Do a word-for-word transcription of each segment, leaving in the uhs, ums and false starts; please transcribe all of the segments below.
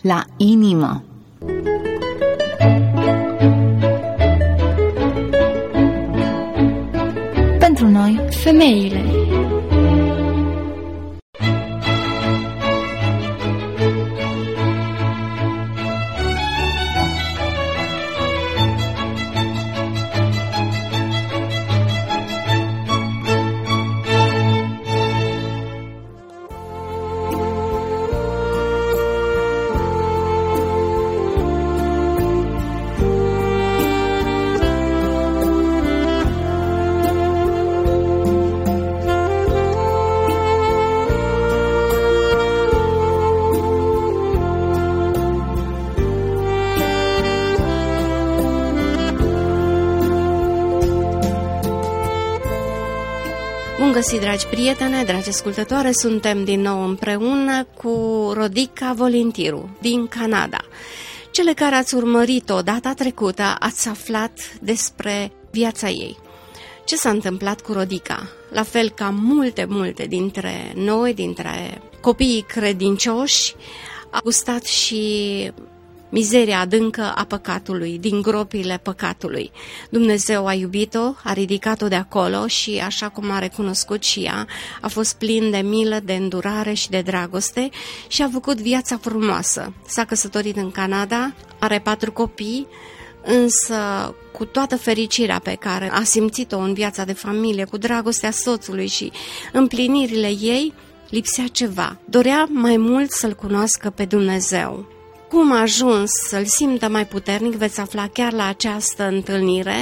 la inimă. Pentru noi, femeile. Bun găsit, dragi prietene, dragi ascultătoare, suntem din nou împreună cu Rodica Volintiru din Canada. Cele care ați urmărit-o data trecută ați aflat despre viața ei. Ce s-a întâmplat cu Rodica? La fel ca multe, multe dintre noi, dintre copiii credincioși, a gustat și mizeria adâncă a păcatului, din gropile păcatului. Dumnezeu a iubit-o, a ridicat-o de acolo și, așa cum a recunoscut și ea, a fost plin de milă, de îndurare și de dragoste și a făcut viața frumoasă. S-a căsătorit în Canada, are patru copii, însă cu toată fericirea pe care a simțit-o în viața de familie, cu dragostea soțului și împlinirile ei, lipsea ceva. Dorea mai mult să-L cunoască pe Dumnezeu. Cum a ajuns să-L simtă mai puternic, veți afla chiar la această întâlnire.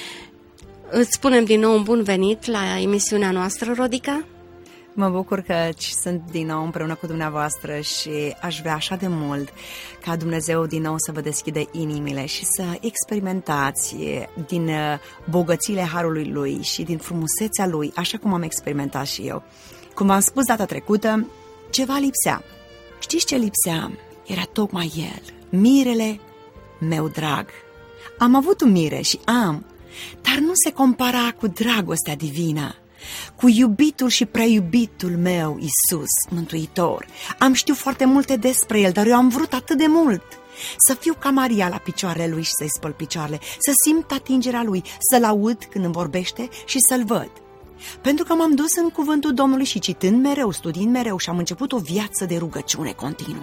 Îți spunem din nou un bun venit la emisiunea noastră, Rodica. Mă bucur că sunt din nou împreună cu dumneavoastră și aș vrea așa de mult ca Dumnezeu din nou să vă deschide inimile și să experimentați din bogățiile harului Lui și din frumusețea Lui, așa cum am experimentat și eu. Cum am spus data trecută, ceva lipsea. Știți ce lipsea? Era tocmai El, mirele meu drag. Am avut un mire și am, dar nu se compara cu dragostea divină, cu iubitul și preiubitul meu, Iisus, Mântuitor. Am știut foarte multe despre El, dar eu am vrut atât de mult să fiu ca Maria la picioarele Lui și să-i spăl picioarele, să simt atingerea Lui, să-L aud când îmi vorbește și să-L văd. Pentru că m-am dus în cuvântul Domnului și citând mereu, studiind mereu și am început o viață de rugăciune continuă.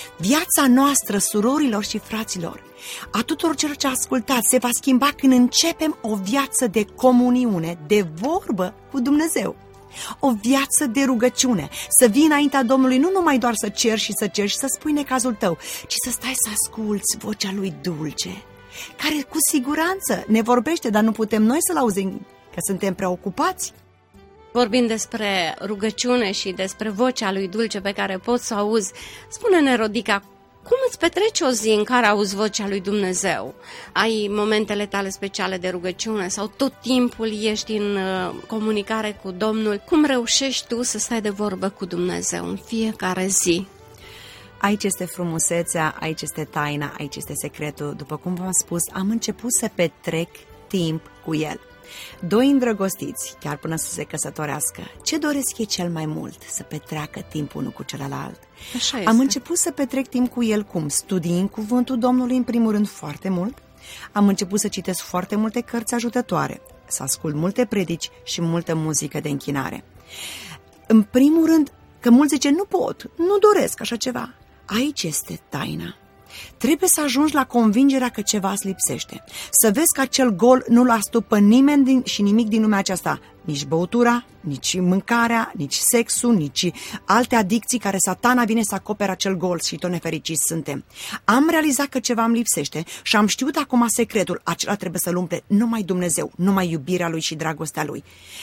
Viața noastră, surorilor și fraților, a tuturor celor ce ascultați, se va schimba când începem o viață de comuniune, de vorbă cu Dumnezeu. O viață de rugăciune, să vii înaintea Domnului nu numai doar să ceri și să ceri și să spui necazul tău, ci să stai să asculți vocea Lui dulce, care cu siguranță ne vorbește, dar nu putem noi să-L auzim, că suntem preocupați. Vorbim despre rugăciune și despre vocea Lui dulce pe care poți să o auzi. Spune-ne, Rodica, cum îți petreci o zi în care auzi vocea Lui Dumnezeu? Ai momentele tale speciale de rugăciune sau tot timpul ești în uh, comunicare cu Domnul? Cum reușești tu să stai de vorbă cu Dumnezeu în fiecare zi? Aici este frumusețea, aici este taina, aici este secretul. După cum v-am spus, am început să petrec timp cu El. Doi îndrăgostiți, chiar până să se căsătorească, ce doresc ei cel mai mult? Să petreacă timp unul cu celălalt. Așa este. Am început să petrec timp cu El cum? Studiind cuvântul Domnului în primul rând foarte mult. Am început să citesc foarte multe cărți ajutătoare, să ascult multe predici și multă muzică de închinare. În primul rând, că mulți zice, nu pot, nu doresc așa ceva. Aici este taina. Trebuie să ajungi la convingerea că ceva îți lipsește. Să vezi că acel gol nu-l astupă nimeni din, și nimic din lumea aceasta. Nici băutura, nici mâncarea, nici sexul, nici alte adicții care Satana vine să acopere acel gol și tot nefericiți suntem. Am realizat că ceva îmi lipsește și am știut acum secretul. Acela trebuie să-l umple numai Dumnezeu, numai iubirea Lui și dragostea Lui.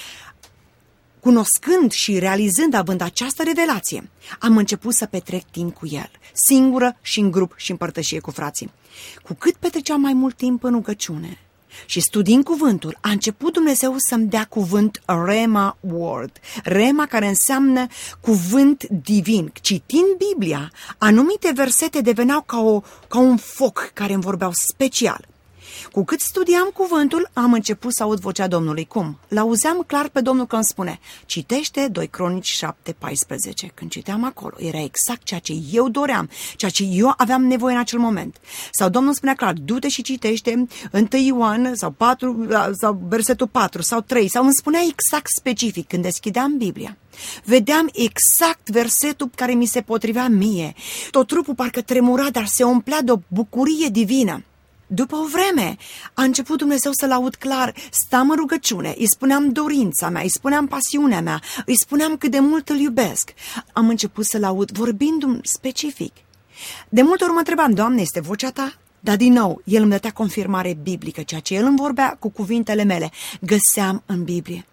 Cunoscând și realizând, având această revelație, am început să petrec timp cu El, singură și în grup și în părtășie cu frații. Cu cât petreceam mai mult timp în rugăciune și studiind cuvântul, a început Dumnezeu să-mi dea cuvânt Rema Word, Rema care înseamnă cuvânt divin. Citind Biblia, anumite versete deveneau ca, o, ca un foc care îmi vorbeau special. Cu cât studiam cuvântul, am început să aud vocea Domnului. Cum? L-auzeam clar pe Domnul că îmi spune: citește doi Cronici șapte paisprezece. Când citeam acolo, era exact ceea ce eu doream, ceea ce eu aveam nevoie în acel moment. Sau Domnul spunea clar: du-te și citește întâi Ioan sau, patru, sau versetul patru sau trei, sau îmi spunea exact specific. Când deschideam Biblia, vedeam exact versetul care mi se potrivea mie. Tot trupul parcă tremura, dar se umplea de o bucurie divină. După o vreme, a început Dumnezeu să-L aud clar, stam în rugăciune, îi spuneam dorința mea, îi spuneam pasiunea mea, îi spuneam cât de mult îl iubesc. Am început să-L aud vorbindu-mi specific. De multe ori mă întrebam: Doamne, este vocea Ta? Dar din nou, El îmi dădea confirmare biblică, ceea ce El îmi vorbea cu cuvintele mele, găseam în Biblie.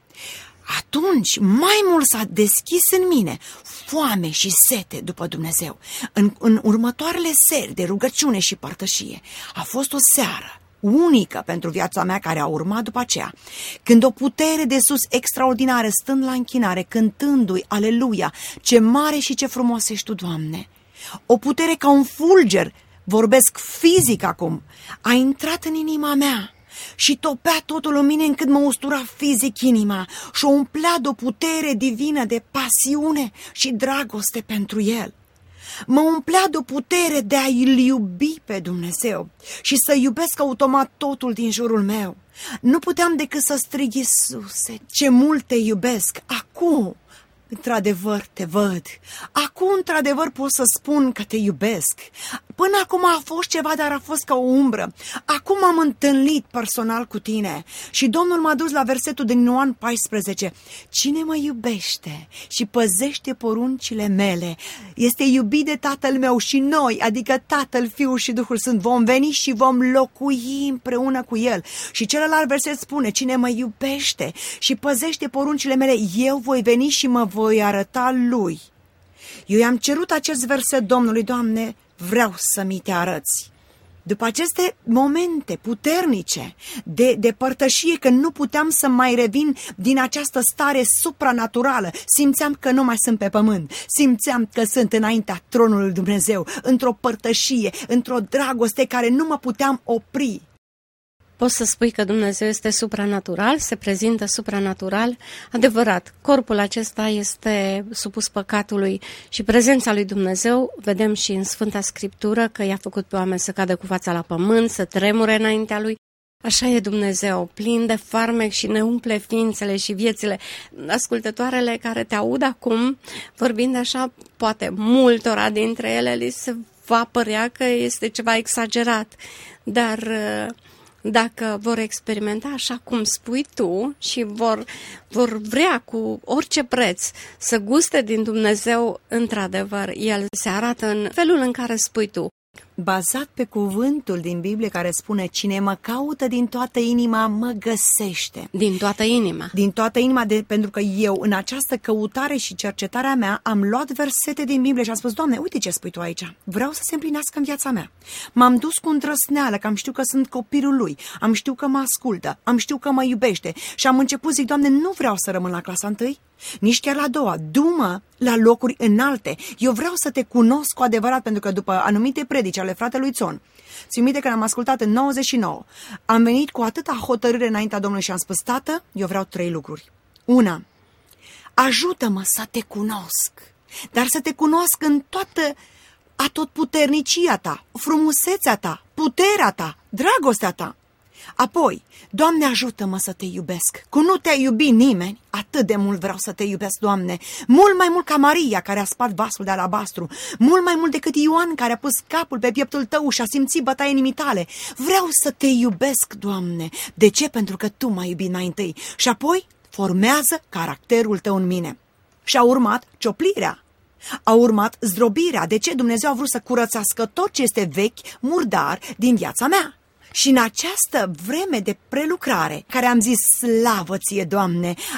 Atunci, mai mult s-a deschis în mine foame și sete după Dumnezeu. În, în următoarele seri de rugăciune și părtășie, a fost o seară unică pentru viața mea care a urmat după aceea, când o putere de sus extraordinară, stând la închinare, cântându-i aleluia, ce mare și ce frumos ești Tu, Doamne. O putere ca un fulger, vorbesc fizic acum, a intrat în inima mea și topea totul în mine încât mă ustura fizic inima și o umplea de o putere divină de pasiune și dragoste pentru El. Mă umplea de o putere de a-L iubi pe Dumnezeu și să iubesc automat totul din jurul meu. Nu puteam decât să strig: Iisuse, ce mult Te iubesc! Acum, într-adevăr, Te văd. Acum, într-adevăr, pot să spun că Te iubesc. Până acum a fost ceva, dar a fost ca o umbră. Acum am întâlnit personal cu Tine. Și Domnul m-a dus la versetul din Ioan paisprezece. Cine mă iubește și păzește poruncile mele este iubit de Tatăl meu, și noi, adică Tatăl, Fiul și Duhul Sfânt, vom veni și vom locui împreună cu El. Și celălalt verset spune: cine mă iubește și păzește poruncile mele, eu voi veni și mă voi arăta lui. Eu i-am cerut acest verset Domnului: Doamne, vreau să mi Te arăți. După aceste momente puternice de, de părtășie, că nu puteam să mai revin din această stare supranaturală, simțeam că nu mai sunt pe pământ, simțeam că sunt înaintea tronului lui Dumnezeu, într-o părtășie, într-o dragoste care nu mă puteam opri. Poți să spui că Dumnezeu este supranatural, se prezintă supranatural? Adevărat, corpul acesta este supus păcatului și prezența lui Dumnezeu, vedem și în Sfânta Scriptură că i-a făcut pe oameni să cadă cu fața la pământ, să tremure înaintea lui. Așa e Dumnezeu, plin de farmec și ne umple ființele și viețile. Ascultătoarele care te aud acum, vorbind așa, poate multora dintre ele li se va părea că este ceva exagerat, dar dacă vor experimenta așa cum spui tu și vor, vor vrea cu orice preț să guste din Dumnezeu, într-adevăr, El se arată în felul în care spui tu. Bazat pe cuvântul din Biblie care spune: cine mă caută din toată inima, mă găsește. Din toată inima. Din toată inima, de, pentru că eu, în această căutare și cercetarea mea, am luat versete din Biblie și am spus: Doamne, uite ce spui Tu aici. Vreau să se împlinească în viața mea. M-am dus cu îndrăsneală, că am știut că sunt copilul Lui, am știut că mă ascultă, am știut că mă iubește și am început, zic: Doamne, nu vreau să rămân la clasa întâi, nici chiar la a doua, du-mă la locuri înalte. Eu vreau să Te cunosc cu adevărat, pentru că după anumite predici ale fratelui Țon, țin minte că am ascultat în nouăzeci și nouă, am venit cu atâta hotărâre înaintea Domnului și am spus: Tată, eu vreau trei lucruri. Una, ajută-mă să Te cunosc, dar să Te cunosc în toată atotputernicia Ta, frumusețea Ta, puterea Ta, dragostea Ta. Apoi, Doamne, ajută-mă să Te iubesc. Cum nu Te-a iubit nimeni, atât de mult vreau să Te iubesc, Doamne. Mult mai mult ca Maria, care a spart vasul de alabastru. Mult mai mult decât Ioan, care a pus capul pe pieptul Tău și a simțit bătaia inimii Tale. Vreau să Te iubesc, Doamne. De ce? Pentru că Tu m-ai iubit mai întâi. Și apoi formează caracterul Tău în mine. Și a urmat cioplirea. A urmat zdrobirea. De ce? Dumnezeu a vrut să curățească tot ce este vechi, murdar din viața mea. Și în această vreme de prelucrare, care am zis: slavă Ție, Doamne, acum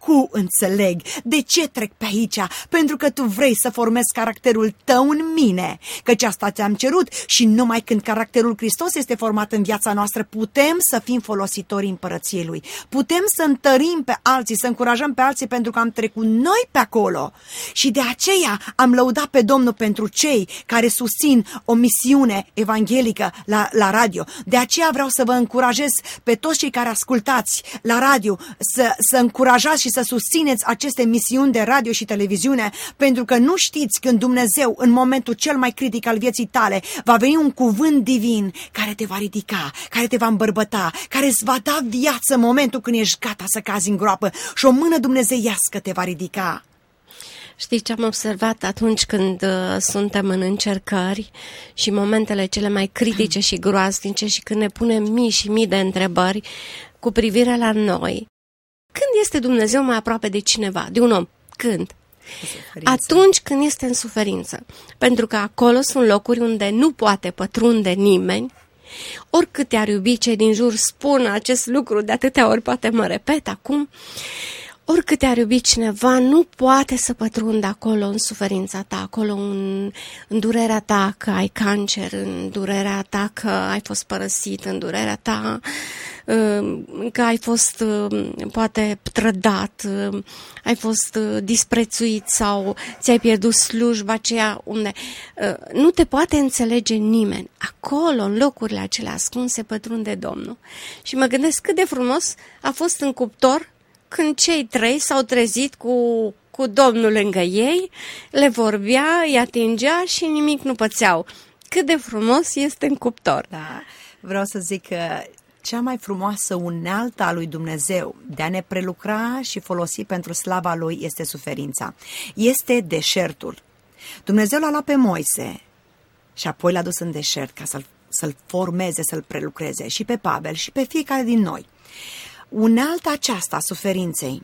Acum înțeleg de ce trec pe aici, pentru că tu vrei să formezi caracterul tău în mine, căci asta ți-am cerut și numai când caracterul Hristos este format în viața noastră, putem să fim folositori împărăției Lui. Putem să întărim pe alții, să încurajăm pe alții pentru că am trecut noi pe acolo. Și de aceea am lăudat pe Domnul pentru cei care susțin o misiune evanghelică la, la radio. De aceea vreau să vă încurajez pe toți cei care ascultați la radio să, să încurajați și să susțineți aceste misiuni de radio și televiziune, pentru că nu știți când Dumnezeu, în momentul cel mai critic al vieții tale, va veni un cuvânt divin care te va ridica, care te va îmbărbăta, care îți va da viață în momentul când ești gata să cazi în groapă și o mână dumnezeiască te va ridica. Știi ce am observat atunci când uh, suntem în încercări și momentele cele mai critice și groaznice și când ne punem mii și mii de întrebări cu privire la noi? Când este Dumnezeu mai aproape de cineva, de un om? Când? Atunci când este în suferință. Pentru că acolo sunt locuri unde nu poate pătrunde nimeni. Oricât te-ar iubi, cei din jur spun acest lucru de atâtea ori, poate mă repet acum. Oricât te-ar iubi cineva, nu poate să pătrundă acolo în suferința ta, acolo în, în durerea ta că ai cancer, în durerea ta că ai fost părăsit, în durerea ta că ai fost poate trădat, ai fost disprețuit sau ți-ai pierdut slujba aceea unde nu te poate înțelege nimeni. Acolo, în locurile acelea ascunse, pătrunde Domnul. Și mă gândesc cât de frumos a fost în cuptor când cei trei s-au trezit cu, cu Domnul lângă ei, le vorbea, îi atingea și nimic nu pățeau. Cât de frumos este în cuptor. Da, vreau să zic că cea mai frumoasă unealtă a lui Dumnezeu de a ne prelucra și folosi pentru slava Lui este suferința. Este deșertul. Dumnezeu l-a luat pe Moise și apoi l-a dus în deșert ca să-l, să-l formeze, să-l prelucreze și pe Pavel și pe fiecare din noi. Unealta aceasta a suferinței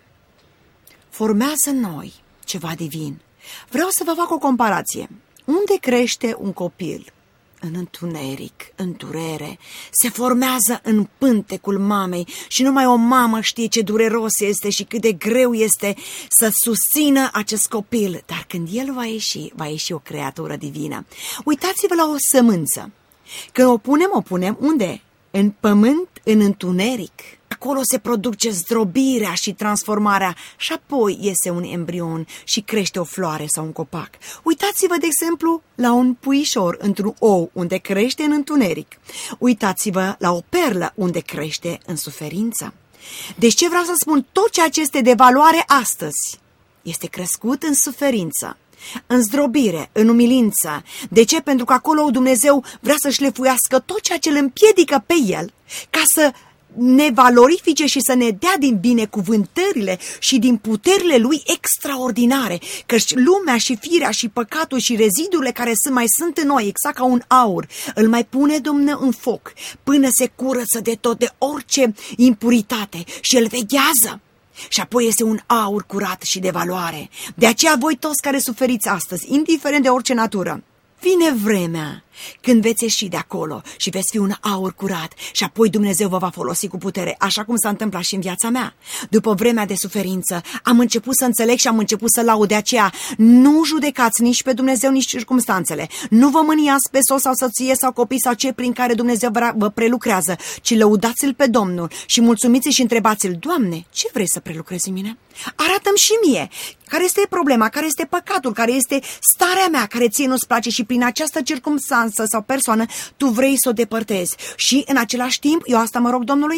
formează în noi ceva divin. Vreau să vă fac o comparație. Unde crește un copil? În întuneric, în durere, se formează în pântecul mamei și numai o mamă știe ce dureros este și cât de greu este să susțină acest copil. Dar când el va ieși, va ieși o creatură divină. Uitați-vă la o sămânță. Când o punem, o punem unde? În pământ, în întuneric. Acolo se produce zdrobirea și transformarea și apoi iese un embrion și crește o floare sau un copac. Uitați-vă, de exemplu, la un puișor într-un ou unde crește în întuneric. Uitați-vă la o perlă unde crește în suferință. Deci ce vreau să spun? Tot ceea ce este de valoare astăzi este crescut în suferință, în zdrobire, în umilință. De ce? Pentru că acolo Dumnezeu vrea să șlefuiască tot ceea ce îl împiedică pe el ca să ne valorifice și să ne dea din binecuvântările și din puterile Lui extraordinare, căci lumea și firea și păcatul și rezidurile care sunt, mai sunt în noi, exact ca un aur, îl mai pune Domnul în foc până se curăță de tot, de orice impuritate și îl veghează. Și apoi este un aur curat și de valoare. De aceea voi toți care suferiți astăzi, indiferent de orice natură, vine vremea când veți ieși de acolo și veți fi un aur curat și apoi Dumnezeu vă va folosi cu putere, așa cum s-a întâmplat și în viața mea. După vremea de suferință, am început să înțeleg și am început să laud. De aceea, nu judecați nici pe Dumnezeu, nici circumstanțele. Nu vă mâniați pe soț sau soție sau copii sau cei prin care Dumnezeu vă prelucrează, ci lăudați-L pe Domnul și mulțumiți și întrebați-L: Doamne, ce vrei să prelucrezi în mine? Arată-mi și mie care este problema, care este păcatul, care este starea mea, care ție nu-ți place și prin această circumstanță sau persoană tu vrei să o depărtezi. Și în același timp, eu asta mă rog Domnului,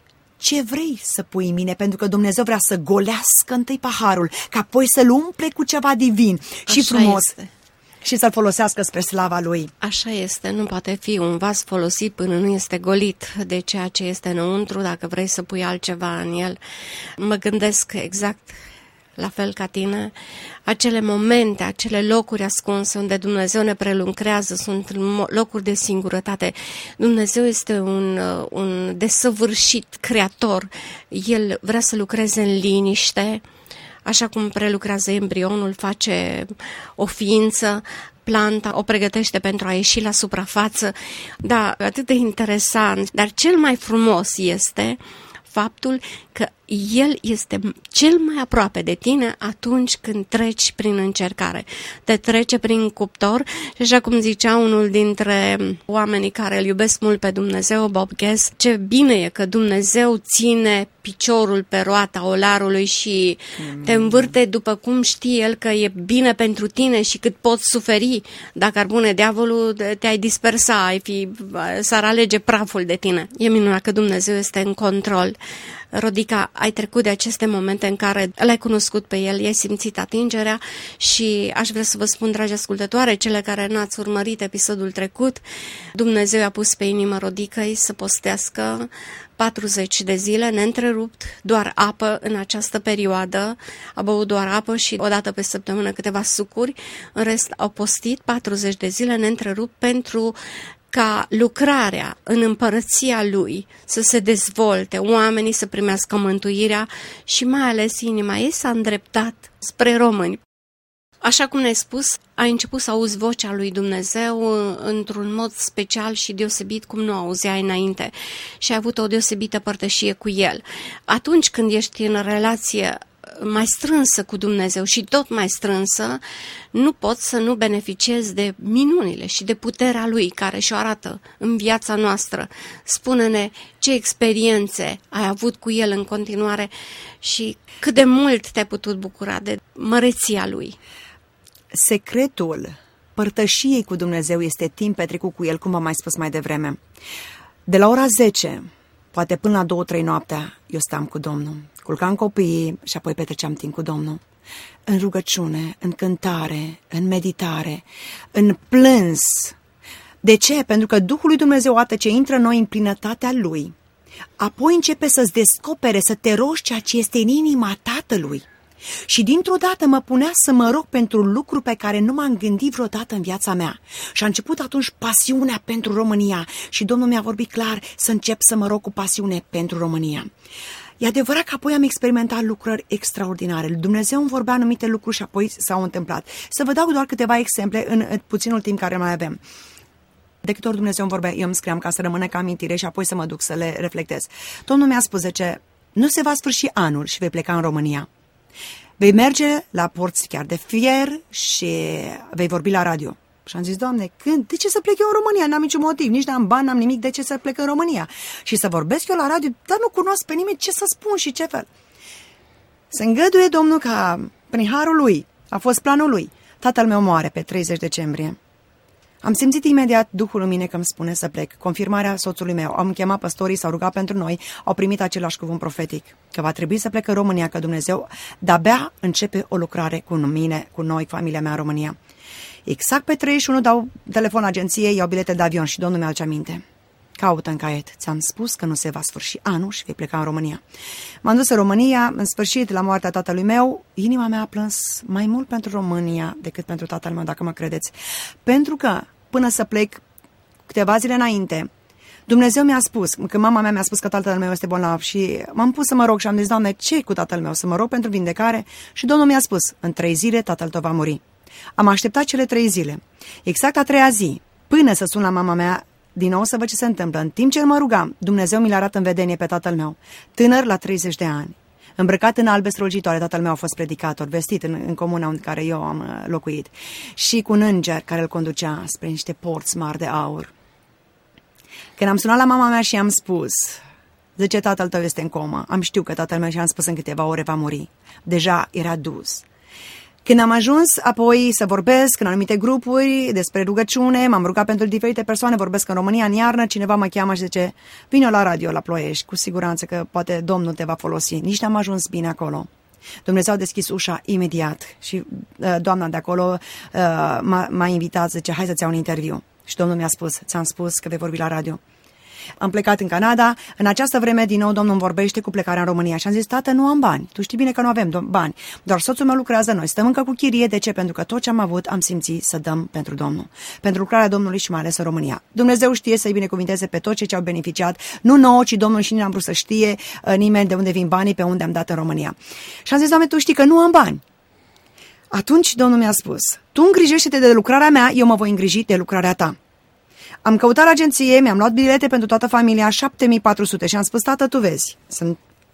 ce vrei să pui în mine? Pentru că Dumnezeu vrea să golească întâi paharul, ca apoi să-l umple cu ceva divin și Așa frumos. este. Și să-l folosească spre slava Lui. Așa este, nu poate fi un vas folosit până nu este golit de ceea ce este înăuntru, dacă vrei să pui altceva în el. Mă gândesc exact la fel ca tine, acele momente, acele locuri ascunse unde Dumnezeu ne prelucrează, sunt locuri de singurătate. Dumnezeu este un, un desăvârșit creator. El vrea să lucreze în liniște, așa cum prelucrează embrionul, face o ființă, planta o pregătește pentru a ieși la suprafață. Da, atât de interesant, dar cel mai frumos este faptul că El este cel mai aproape de tine atunci când treci prin încercare. Te trece prin cuptor și așa cum zicea unul dintre oamenii care îl iubesc mult pe Dumnezeu, Bob Guess, ce bine e că Dumnezeu ține piciorul pe roata olarului și te învârte după cum știe El că e bine pentru tine și cât poți suferi. Dacă ar pune diavolul, te-ai dispersa, ai fi, s-ar alege praful de tine. E minunat că Dumnezeu este în control. Rodica, ai trecut de aceste momente în care l-ai cunoscut pe El, i-ai simțit atingerea și aș vrea să vă spun, dragi ascultătoare, cele care n-ați urmărit episodul trecut, Dumnezeu a pus pe inimă Rodicăi să postească patruzeci de zile neîntrerupt, doar apă în această perioadă, a băut doar apă și o dată pe săptămână câteva sucuri, în rest au postit patruzeci de zile neîntrerupt pentru ca lucrarea în împărăția Lui să se dezvolte, oamenii să primească mântuirea și mai ales inima ei s-a îndreptat spre români. Așa cum ne-ai spus, ai început să auzi vocea lui Dumnezeu într-un mod special și deosebit cum nu auzeai înainte și ai avut o deosebită părtășie cu El. Atunci când ești în relație mai strânsă cu Dumnezeu și tot mai strânsă, nu poți să nu beneficiezi de minunile și de puterea Lui care și-o arată în viața noastră. Spune-ne ce experiențe ai avut cu El în continuare și cât de mult te-ai putut bucura de măreția Lui. Secretul părtășiei cu Dumnezeu este timp petrecut cu El, cum am mai spus mai devreme. De la ora zece, poate până la două trei noaptea, eu stam cu Domnul. Culcam copiii și apoi petreceam timp cu Domnul. În rugăciune, în cântare, în meditare, în plâns. De ce? Pentru că Duhul lui Dumnezeu, odată ce intră în noi în plinătatea Lui, apoi începe să-ți descopere, să te rogi ceea ce este în inima Tatălui. Și dintr-o dată mă punea să mă rog pentru lucruri pe care nu m-am gândit vreodată în viața mea. Și a început atunci pasiunea pentru România și Domnul mi-a vorbit clar să încep să mă rog cu pasiune pentru România. E adevărat că apoi am experimentat lucrări extraordinare. Dumnezeu îmi vorbea anumite lucruri și apoi s-au întâmplat. Să vă dau doar câteva exemple în, în puținul timp care mai avem. De câte ori Dumnezeu îmi vorbea, eu îmi scriam ca să rămână ca amintire și apoi să mă duc să le reflectez. Domnul mi-a spus, zice, nu se va sfârși anul și vei pleca în România. Vei merge la porți chiar de fier și vei vorbi la radio. Și am zis, Doamne, când? De ce să plec eu în România? N-am niciun motiv, nici n-am bani, n-am nimic, de ce să plec în România? Și să vorbesc eu la radio, dar nu cunosc pe nimeni, ce să spun și ce fel. Se îngăduie Domnul ca, prin harul Lui, a fost planul Lui. Tatăl meu moare pe treizeci decembrie. Am simțit imediat Duhul în mine că îmi spune să plec. Confirmarea soțului meu. Am chemat păstorii, s-au rugat pentru noi, au primit același cuvânt profetic. Că va trebui să plec în România, că Dumnezeu de-abia începe o lucrare cu mine, cu noi, familia mea în România. Exact pe treizeci și unu dau telefon agenției, iau bilete de avion și Domnul mi-a aduce aminte. Caută în caiet. Ți-am spus că nu se va sfârși anul și vei pleca în România. M-am dus în România, în sfârșit, la moartea tatălui meu, inima mea a plâns mai mult pentru România decât pentru tatăl meu, dacă mă credeți. Pentru că, până să plec, câteva zile înainte, Dumnezeu mi-a spus, că mama mea mi-a spus că tatăl meu este bolnav și m-am pus să mă rog și am zis, Doamne, ce cu tatăl meu? Să mă rog pentru vindecare? Și Domnul mi-a spus, în trei zile tatăl tău va muri. Am așteptat cele trei zile. Exact a treia zi, până să sun la mama mea, din nou să văd ce se întâmplă. În timp ce mă rugam, Dumnezeu mi l-a arătat în vedenie pe tatăl meu, tânăr la treizeci de ani, îmbrăcat în albe strălucitoare. Tatăl meu a fost predicator, vestit în, în comuna în care eu am locuit, și cu un înger care îl conducea spre niște porți mari de aur. Când am sunat la mama mea și i-am spus, zice, tatăl tău este în comă. Am știut că tatăl meu, și am spus, în câteva ore va muri. Deja era dus. Când am ajuns apoi să vorbesc în anumite grupuri despre rugăciune, m-am rugat pentru diferite persoane, vorbesc în România în iarnă, cineva mă cheamă și zice, vino la radio la Ploiești, cu siguranță că poate Domnul te va folosi. Nici n-am ajuns bine acolo. Dumnezeu a deschis ușa imediat și uh, doamna de acolo uh, m-a, m-a invitat, zice, hai să-ți iau un interviu. Și Domnul mi-a spus, ți-am spus că vei vorbi la radio. Am plecat în Canada, în această vreme din nou Domnul îmi vorbește cu plecarea în România și am zis, tată, nu am bani, tu știi bine că nu avem bani, doar soțul meu lucrează, noi stăm încă cu chirie. De ce? Pentru că tot ce am avut am simțit să dăm pentru Domnul, pentru lucrarea Domnului și mai ales în România. Dumnezeu știe să-i binecuvinteze pe toți cei ce au beneficiat, nu nouă, ci Domnul, și n-am vrut să știe uh, nimeni de unde vin banii, pe unde am dat în România. Și am zis, Doamne, tu știi că nu am bani. Atunci Domnul mi-a spus, tu îngrijește-te de lucrarea mea, eu mă voi îngriji de lucrarea ta. Am căutat la agenție, mi-am luat bilete pentru toată familia, șapte mii patru sute, și am spus, tată, tu vezi, sunt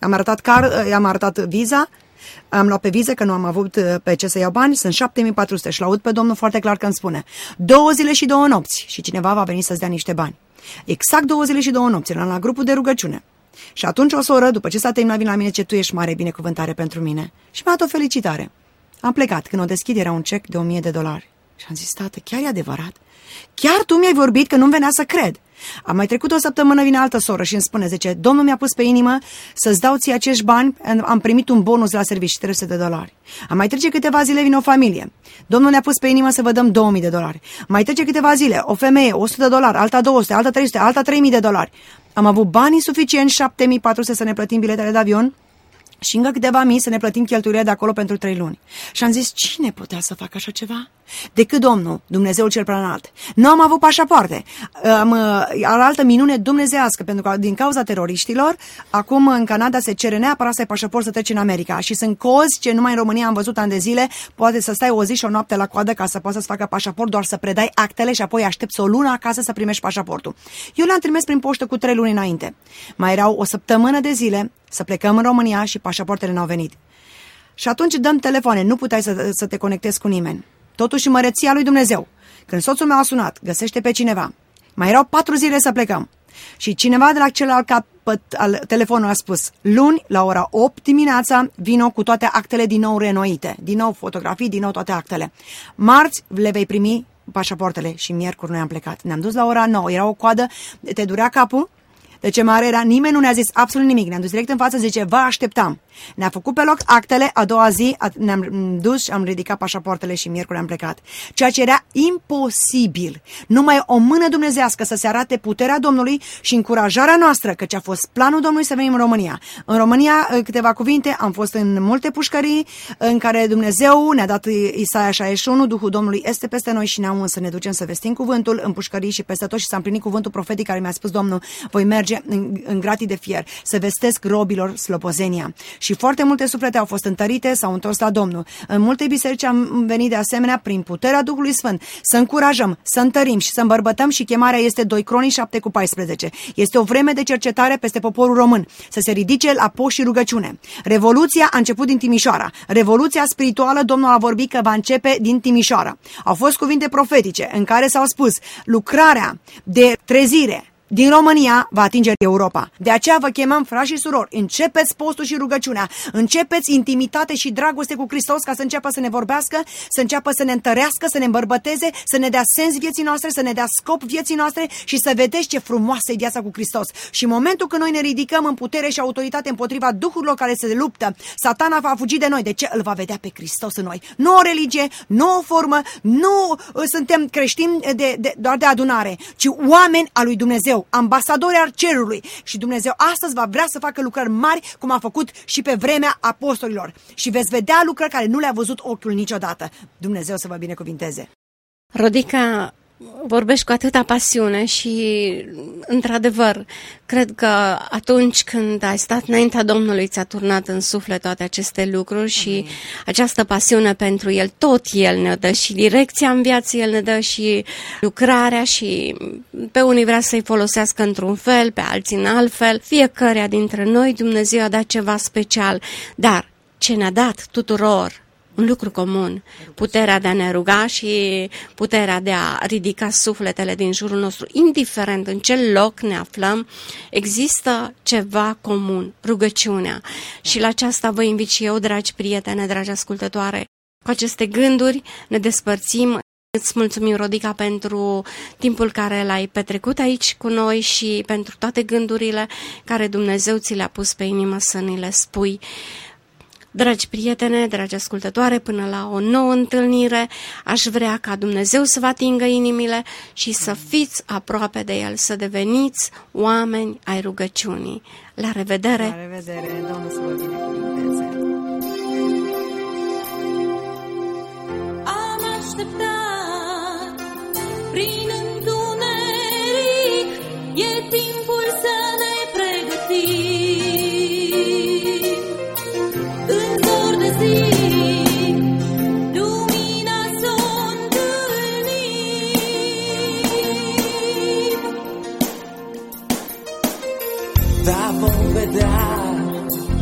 Am arătat, car, i-am arătat viza, am luat pe viză că nu am avut pe ce să iau bani, sunt șapte mii patru sute și l-aud pe domnul foarte clar că îmi spune două zile și două nopți și cineva va veni să-ți dea niște bani. Exact două zile și două nopți, eram la grupul de rugăciune. Și atunci o soră, după ce s-a terminat, vine la mine, ce tu ești mare binecuvântare pentru mine. Și mi-a dat o felicitare. Am plecat, când o deschid era un cec de o mie de dolari. Și am zis, tată, chiar e adevărat? Chiar tu mi-ai vorbit că nu-mi venea să cred. Am mai trecut o săptămână, vine altă soră și îmi spune, zice, Domnul mi-a pus pe inimă să-ți dau ție acești bani, am primit un bonus la serviciu, trei sute de dolari. Am mai trece câteva zile, vine o familie. Domnul ne-a pus pe inimă să vă dăm două mii de dolari. Mai trece câteva zile, o femeie, o sută de dolari, alta două sute, alta trei sute, alta trei mii de dolari. Am avut banii suficienți, șapte mii patru sute să ne plătim biletele de avion și încă câteva mii să ne plătim cheltuielile de acolo pentru trei luni. Și am zis, cine putea să facă așa ceva? Decât Domnul, Dumnezeul cel preanalt. Nu am avut pașapoarte. Am altă minune dumnezească, pentru că din cauza teroriștilor, acum în Canada se cere neapărat să ai pașaport să treci în America. Și sunt cozi ce numai în România am văzut ani de zile, poate să stai o zi și o noapte la coadă ca să poți să-ți facă pașaport, doar să predai actele și apoi aștepți o lună acasă să primești pașaportul. Eu le-am trimis prin poștă cu trei luni înainte. Mai erau o săptămână de zile să plecăm în România și pașapoartele n-au venit. Și atunci dăm telefoane, nu puteai să, să te conectezi cu nimeni. Totuși măreția lui Dumnezeu. Când soțul meu a sunat, găsește pe cineva. Mai erau patru zile să plecăm. Și cineva de la celălalt capăt al telefonului a spus, luni, la ora opt dimineața, vino cu toate actele din nou renoite. Din nou fotografii, din nou toate actele. Marți le vei primi pașapoartele și miercuri noi am plecat. Ne-am dus la ora nouă, era o coadă, te durea capul. De ce mare era, nimeni nu ne-a zis absolut nimic. Ne-am dus direct în față, zice, vă așteptam. Ne-a făcut pe loc actele, a doua zi ne-am dus și am ridicat pașapoartele și miercuri am plecat. Ceea ce era imposibil. Numai o mână dumnezească să se arate puterea Domnului și încurajarea noastră, căci a fost planul Domnului să venim în România. În România, câteva cuvinte, am fost în multe pușcării în care Dumnezeu ne-a dat Isaia șaizeci și unu, Duhul Domnului este peste noi și ne-am să ne ducem să vestim cuvântul în pușcării și peste tot și s-a împlinit cuvântul profetic care mi-a spus Domnul, voi merge în, în gratii de fier, să vestesc robilor slobozenia. Și foarte multe suflete au fost întărite, s-au întors la Domnul. În multe biserici am venit de asemenea prin puterea Duhului Sfânt să încurajăm, să întărim și să îmbărbătăm și chemarea este doi Cronici șapte cu paisprezece. Este o vreme de cercetare peste poporul român, să se ridice la post și rugăciune. Revoluția a început din Timișoara. Revoluția spirituală, Domnul a vorbit că va începe din Timișoara. Au fost cuvinte profetice în care s-au spus lucrarea de trezire din România va atinge Europa. De aceea vă chemăm, frați și surori, începeți postul și rugăciunea, începeți intimitate și dragoste cu Hristos ca să înceapă să ne vorbească, să înceapă să ne întărească, să ne îmbărbăteze, să ne dea sens vieții noastre, să ne dea scop vieții noastre și să vedeți ce frumoasă e viața cu Hristos. Și în momentul când noi ne ridicăm în putere și autoritate împotriva duhurilor care se luptă, Satana va fugi de noi. De ce? Îl va vedea pe Hristos în noi. Nu o religie, nu o formă, nu suntem creștini de, de, doar de adunare, ci oameni al lui Dumnezeu, ambasadori al cerului. Și Dumnezeu astăzi va vrea să facă lucrări mari, cum a făcut și pe vremea apostolilor. Și veți vedea lucrări care nu le-a văzut ochiul niciodată. Dumnezeu să vă binecuvinteze. Rodica, vorbești cu atâta pasiune și, într-adevăr, cred că atunci când ai stat înaintea Domnului, ți-a turnat în suflet toate aceste lucruri și Amin. Această pasiune pentru El, tot El ne dă și direcția în viață, El ne dă și lucrarea și pe unii vrea să-i folosească într-un fel, pe alții în alt fel. Fiecăruia dintre noi Dumnezeu a dat ceva special, dar ce ne-a dat tuturor un lucru comun, puterea de a ne ruga și puterea de a ridica sufletele din jurul nostru, indiferent în ce loc ne aflăm, există ceva comun, rugăciunea. Și la aceasta vă invit și eu, dragi prietene, dragi ascultătoare. Cu aceste gânduri ne despărțim. Îți mulțumim, Rodica, pentru timpul care l-ai petrecut aici cu noi și pentru toate gândurile care Dumnezeu ți le-a pus pe inimă să ni le spui. Dragi prietene, dragi ascultătoare, până la o nouă întâlnire, aș vrea ca Dumnezeu să vă atingă inimile și să fiți aproape de El, să deveniți oameni ai rugăciunii. La revedere! La revedere! Domnul să vă binecuvânteze! Am așteptat prin întuneric, e timpul să ne pregătim. Lumina s-o întâlnim. Da, vom vedea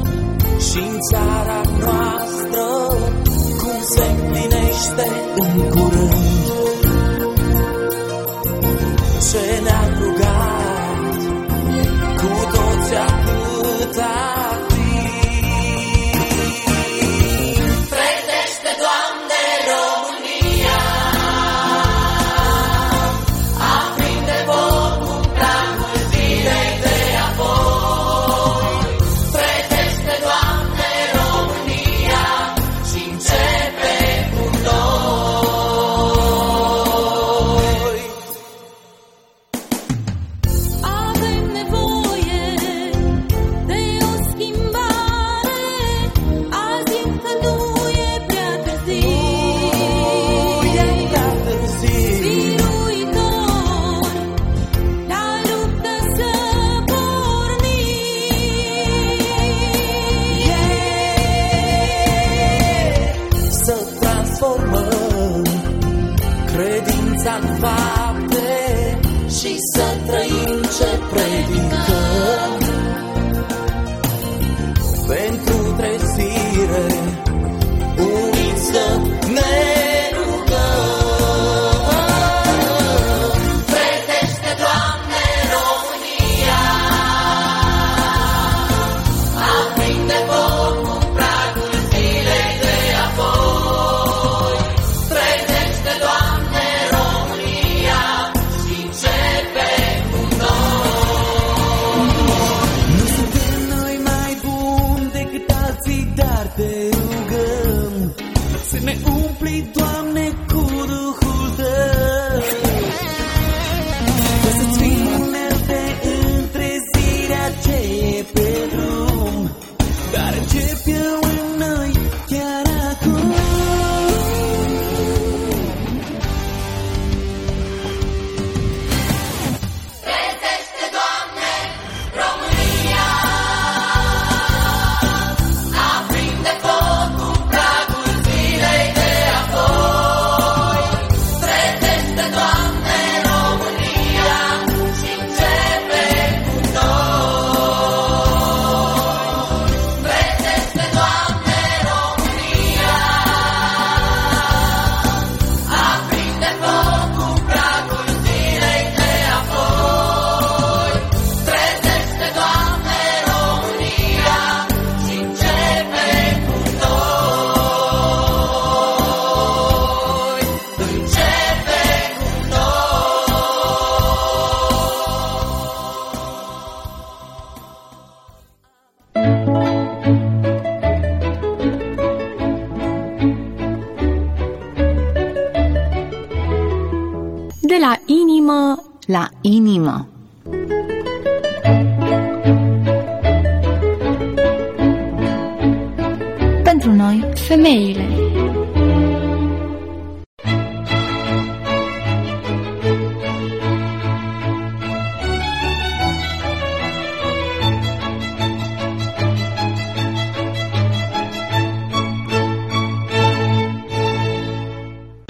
De la inimă la inimă. Pentru noi, femeile.